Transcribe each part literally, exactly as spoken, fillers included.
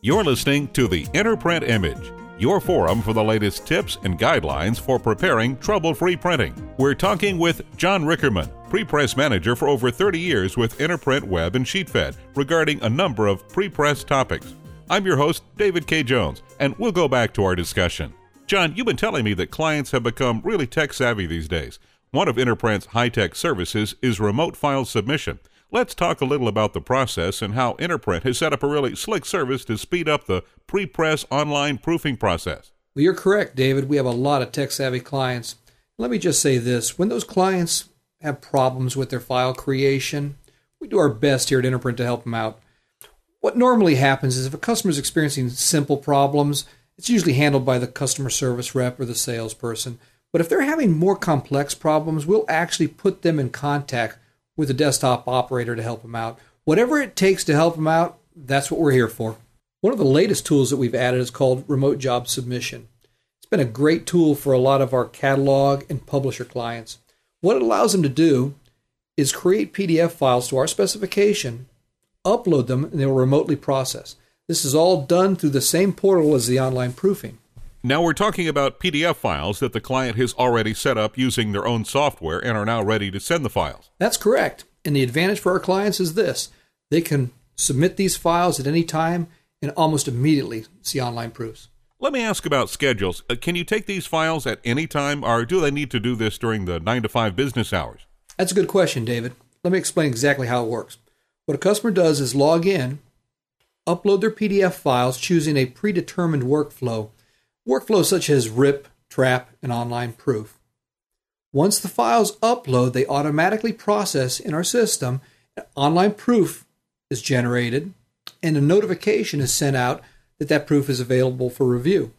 You're listening to the Interprint Image, your forum for the latest tips and guidelines for preparing trouble-free printing. We're talking with John Rickerman, pre-press manager for over thirty years with Interprint Web and SheetFed, regarding a number of pre-press topics. I'm your host, David K. Jones, and we'll go back to our discussion. John, you've been telling me that clients have become really tech-savvy these days. One of Interprint's high-tech services is remote file submission. Let's talk a little about the process and how Interprint has set up a really slick service to speed up the pre-press online proofing process. Well, you're correct, David. We have a lot of tech-savvy clients. Let me just say this. When those clients have problems with their file creation, we do our best here at Interprint to help them out. What normally happens is if a customer is experiencing simple problems, it's usually handled by the customer service rep or the salesperson. But if they're having more complex problems, we'll actually put them in contact with a desktop operator to help them out. Whatever it takes to help them out, that's what we're here for. One of the latest tools that we've added is called Remote Job Submission. It's been a great tool for a lot of our catalog and publisher clients. What it allows them to do is create P D F files to our specification, upload them, and they will remotely process. This is all done through the same portal as the online proofing. Now we're talking about P D F files that the client has already set up using their own software and are now ready to send the files. That's correct. And the advantage for our clients is this. They can submit these files at any time and almost immediately see online proofs. Let me ask about schedules. Uh, can you take these files at any time, or do they need to do this during the nine to five business hours? That's a good question, David. Let me explain exactly how it works. What a customer does is log in, upload their P D F files choosing a predetermined workflow. Workflows such as R I P, TRAP, and online proof. Once the files upload, they automatically process in our system. Online proof is generated, and a notification is sent out that that proof is available for review.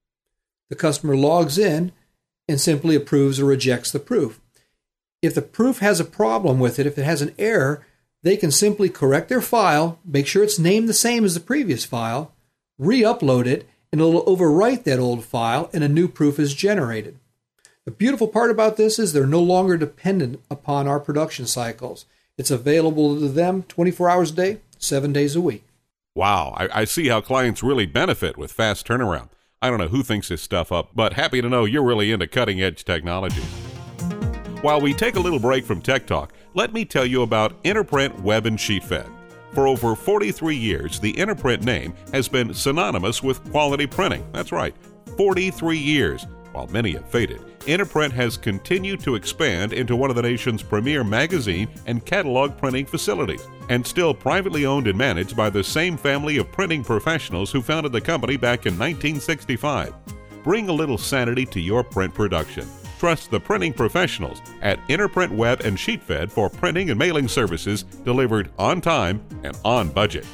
The customer logs in and simply approves or rejects the proof. If the proof has a problem with it, if it has an error, they can simply correct their file, make sure it's named the same as the previous file, re-upload it, and it'll overwrite that old file, and a new proof is generated. The beautiful part about this is they're no longer dependent upon our production cycles. It's available to them twenty-four hours a day, seven days a week. Wow, I, I see how clients really benefit with fast turnaround. I don't know who thinks this stuff up, but happy to know you're really into cutting-edge technology. While we take a little break from Tech Talk, let me tell you about Interprint Web and SheetFed. For over forty-three years, the Interprint name has been synonymous with quality printing. That's right, forty-three years. While many have faded, Interprint has continued to expand into one of the nation's premier magazine and catalog printing facilities, and still privately owned and managed by the same family of printing professionals who founded the company back in nineteen sixty-five. Bring a little sanity to your print production. Trust the printing professionals at Interprint Web and SheetFed for printing and mailing services delivered on time and on budget.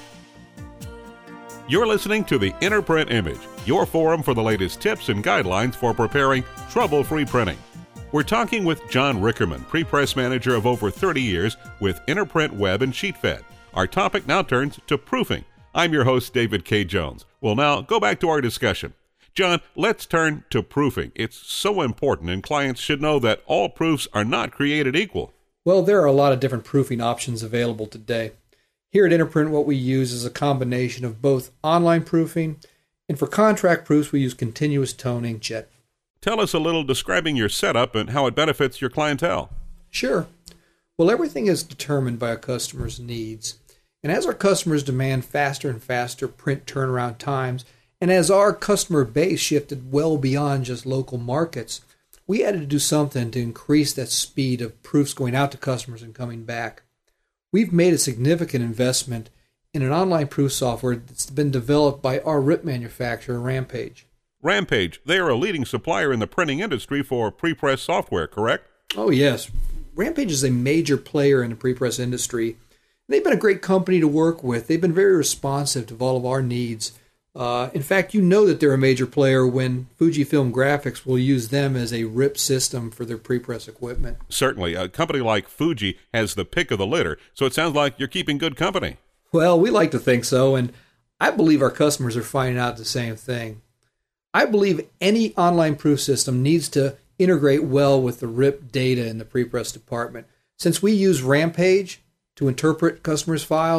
You're listening to the Interprint Image, your forum for the latest tips and guidelines for preparing trouble-free printing. We're talking with John Rickerman, pre-press manager of over thirty years with Interprint Web and SheetFed. Our topic now turns to proofing. I'm your host, David K. Jones. We'll now go back to our discussion. John, let's turn to proofing. It's so important, and clients should know that all proofs are not created equal. Well, there are a lot of different proofing options available today. Here at Interprint, what we use is a combination of both online proofing, and for contract proofs, we use continuous tone inkjet. Tell us a little describing your setup and how it benefits your clientele. Sure. Well, everything is determined by a customer's needs. And as our customers demand faster and faster print turnaround times, and as our customer base shifted well beyond just local markets, we had to do something to increase that speed of proofs going out to customers and coming back. We've made a significant investment in an online proof software that's been developed by our R I P manufacturer, Rampage. Rampage, they are a leading supplier in the printing industry for pre-press software, correct? Oh, yes. Rampage is a major player in the pre-press industry. They've been a great company to work with. They've been very responsive to all of our needs. Uh, in fact, you know that they're a major player when Fujifilm Graphics will use them as a R I P system for their pre-press equipment. Certainly. A company like Fuji has the pick of the litter, so it sounds like you're keeping good company. Well, we like to think so, and I believe our customers are finding out the same thing. I believe any online proof system needs to integrate well with the R I P data in the pre-press department. Since we use Rampage to interpret customers' files,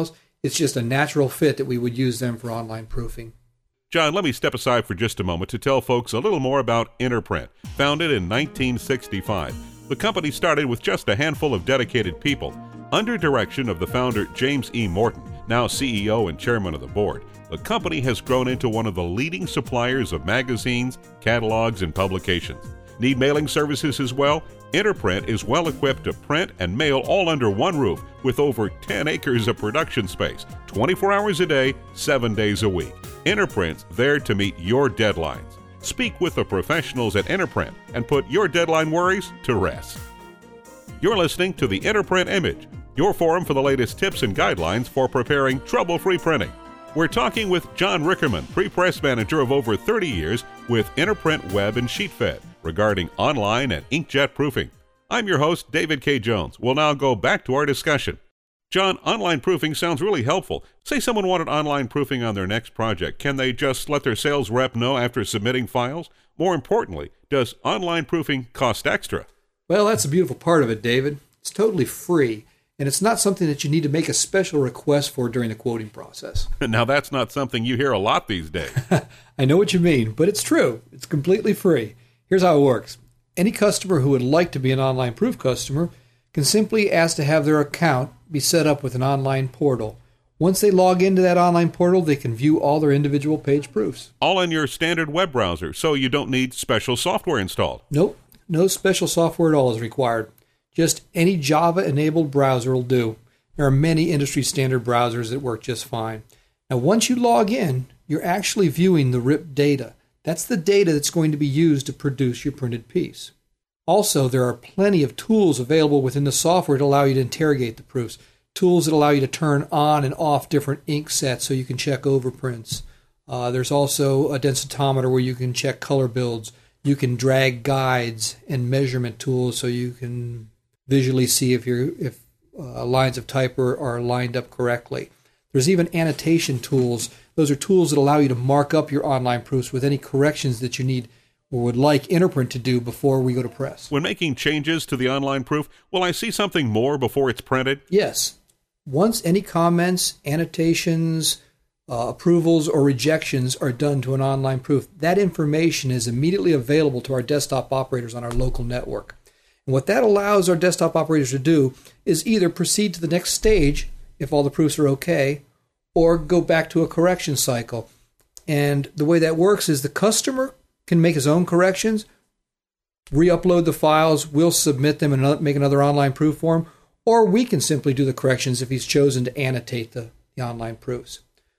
It's just a natural fit that we would use them for online proofing. John, let me step aside for just a moment to tell folks a little more about Interprint. Founded in nineteen sixty-five, the company started with just a handful of dedicated people. Under direction of the founder James E. Morton, now C E O and chairman of the board, the company has grown into one of the leading suppliers of magazines, catalogs, and publications. Need mailing services as well? Interprint is well equipped to print and mail all under one roof with over ten acres of production space, twenty-four hours a day, seven days a week. Interprint's there to meet your deadlines. Speak with the professionals at Interprint and put your deadline worries to rest. You're listening to the Interprint Image, your forum for the latest tips and guidelines for preparing trouble-free printing. We're talking with John Rickerman, pre-press manager of over thirty years with Interprint Web and SheetFed, regarding online and inkjet proofing. I'm your host, David K. Jones. We'll now go back to our discussion. John, online proofing sounds really helpful. Say someone wanted online proofing on their next project. Can they just let their sales rep know after submitting files? More importantly, does online proofing cost extra? Well, that's the beautiful part of it, David. It's totally free, and it's not something that you need to make a special request for during the quoting process. Now, that's not something you hear a lot these days. I know what you mean, but it's true. It's completely free. Here's how it works. Any customer who would like to be an online proof customer can simply ask to have their account be set up with an online portal. Once they log into that online portal, they can view all their individual page proofs. All in your standard web browser, so you don't need special software installed. Nope, no special software at all is required. Just any Java-enabled browser will do. There are many industry standard browsers that work just fine. Now, once you log in, you're actually viewing the R I P data. That's the data that's going to be used to produce your printed piece. Also, there are plenty of tools available within the software to allow you to interrogate the proofs. Tools that allow you to turn on and off different ink sets so you can check overprints. Uh, there's also a densitometer where you can check color builds. You can drag guides and measurement tools so you can visually see if your if uh, lines of type are, are lined up correctly. There's even annotation tools. Those are tools that allow you to mark up your online proofs with any corrections that you need or would like Interprint to do before we go to press. When making changes to the online proof, will I see something more before it's printed? Yes. Once any comments, annotations, uh, approvals, or rejections are done to an online proof, that information is immediately available to our desktop operators on our local network. And what that allows our desktop operators to do is either proceed to the next stage if all the proofs are okay, or go back to a correction cycle. And the way that works is the customer can make his own corrections, re-upload the files, we'll submit them and make another online proof for him, or we can simply do the corrections if he's chosen to annotate the, the online proofs.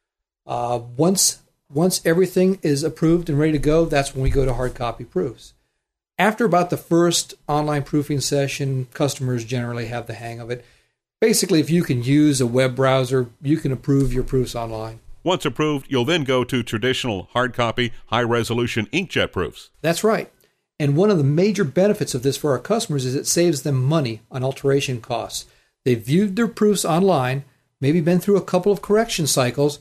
Uh, once, once everything is approved and ready to go, that's when we go to hard copy proofs. After about the first online proofing session, customers generally have the hang of it. Basically, if you can use a web browser, you can approve your proofs online. Once approved, you'll then go to traditional hard copy, high-resolution inkjet proofs. That's right. And one of the major benefits of this for our customers is it saves them money on alteration costs. They've viewed their proofs online, maybe been through a couple of correction cycles,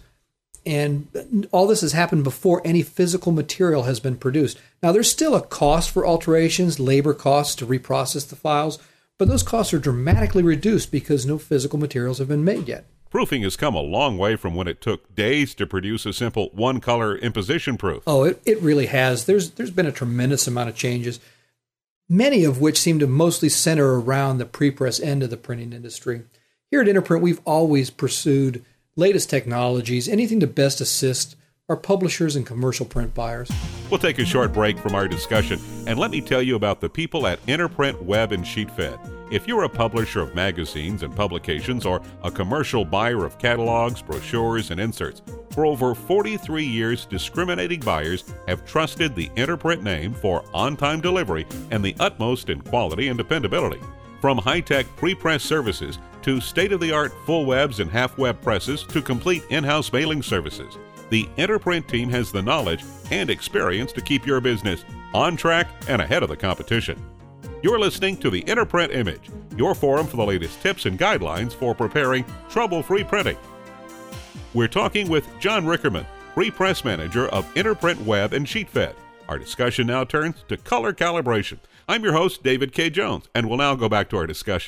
and all this has happened before any physical material has been produced. Now, there's still a cost for alterations, labor costs to reprocess the files, but those costs are dramatically reduced because no physical materials have been made yet. Proofing has come a long way from when it took days to produce a simple one-color imposition proof. Oh, it, it really has. There's There's been a tremendous amount of changes, many of which seem to mostly center around the pre-press end of the printing industry. Here at Interprint, we've always pursued latest technologies, anything to best assist our publishers and commercial print buyers. We'll take a short break from our discussion, and let me tell you about the people at Interprint Web and SheetFed. If you're a publisher of magazines and publications or a commercial buyer of catalogs, brochures, and inserts, for over forty-three years, discriminating buyers have trusted the Interprint name for on-time delivery and the utmost in quality and dependability. From high-tech pre-press services to state-of-the-art full webs and half-web presses to complete in-house mailing services, the Interprint team has the knowledge and experience to keep your business on track and ahead of the competition. You're listening to the Interprint Image, your forum for the latest tips and guidelines for preparing trouble-free printing. We're talking with John Rickerman, pre-press manager of Interprint Web and SheetFed. Our discussion now turns to color calibration. I'm your host, David K. Jones, and we'll now go back to our discussion.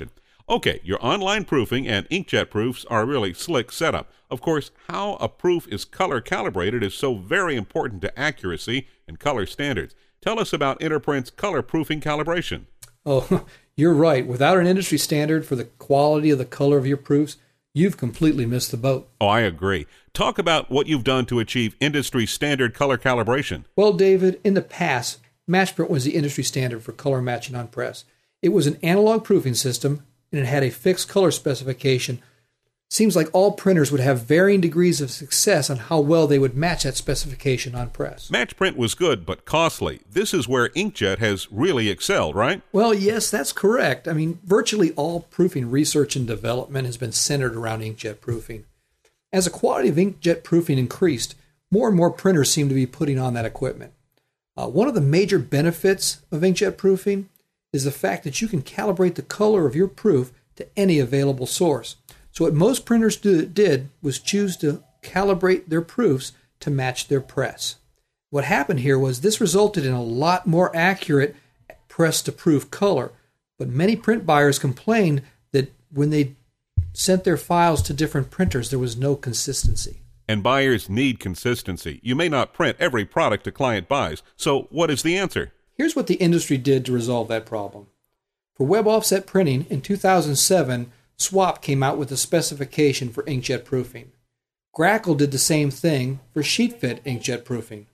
Okay, your online proofing and inkjet proofs are a really slick setup. Of course, how a proof is color calibrated is so very important to accuracy and color standards. Tell us about Interprint's color proofing calibration. Oh, you're right. Without an industry standard for the quality of the color of your proofs, you've completely missed the boat. Oh, I agree. Talk about what you've done to achieve industry standard color calibration. Well, David, in the past, Matchprint was the industry standard for color matching on press. It was an analog proofing system, and it had a fixed color specification. Seems like all printers would have varying degrees of success on how well they would match that specification on press. Matchprint was good, but costly. This is where inkjet has really excelled, right? Well, yes, that's correct. I mean, virtually all proofing research and development has been centered around inkjet proofing. As the quality of inkjet proofing increased, more and more printers seem to be putting on that equipment. Uh, one of the major benefits of inkjet proofing is the fact that you can calibrate the color of your proof to any available source. So what most printers do, did was choose to calibrate their proofs to match their press. What happened here was this resulted in a lot more accurate press-to-proof color, but many print buyers complained that when they sent their files to different printers, there was no consistency. And buyers need consistency. You may not print every product a client buys, so what is the answer? Here's what the industry did to resolve that problem. For web offset printing, in two thousand seven, Swap came out with a specification for inkjet proofing. Grackle did the same thing for sheet-fed inkjet proofing.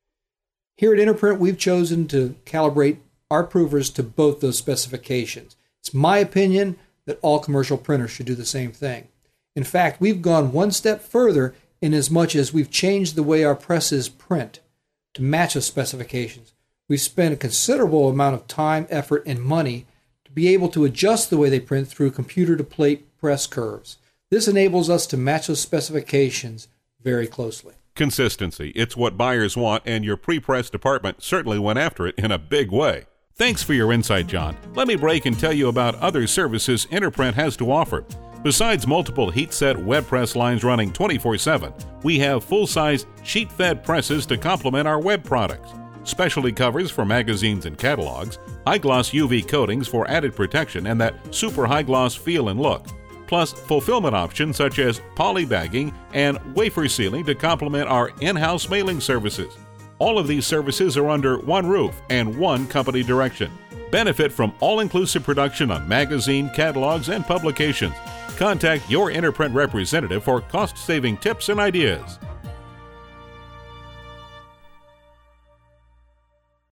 Here at Interprint, we've chosen to calibrate our proofers to both those specifications. It's my opinion that all commercial printers should do the same thing. In fact, we've gone one step further in as much as we've changed the way our presses print to match those specifications. We've spent a considerable amount of time, effort, and money to be able to adjust the way they print through computer-to-plate press curves. This enables us to match those specifications very closely. Consistency. It's what buyers want, and your pre-press department certainly went after it in a big way. Thanks for your insight, John. Let me break and tell you about other services Interprint has to offer. Besides multiple heat-set web press lines running twenty-four seven, we have full-size sheet-fed presses to complement our web products, specialty covers for magazines and catalogs, high-gloss U V coatings for added protection and that super high-gloss feel and look, plus fulfillment options such as poly bagging and wafer sealing to complement our in-house mailing services. All of these services are under one roof and one company direction. Benefit from all-inclusive production on magazine, catalogs, and publications. Contact your Interprint representative for cost-saving tips and ideas.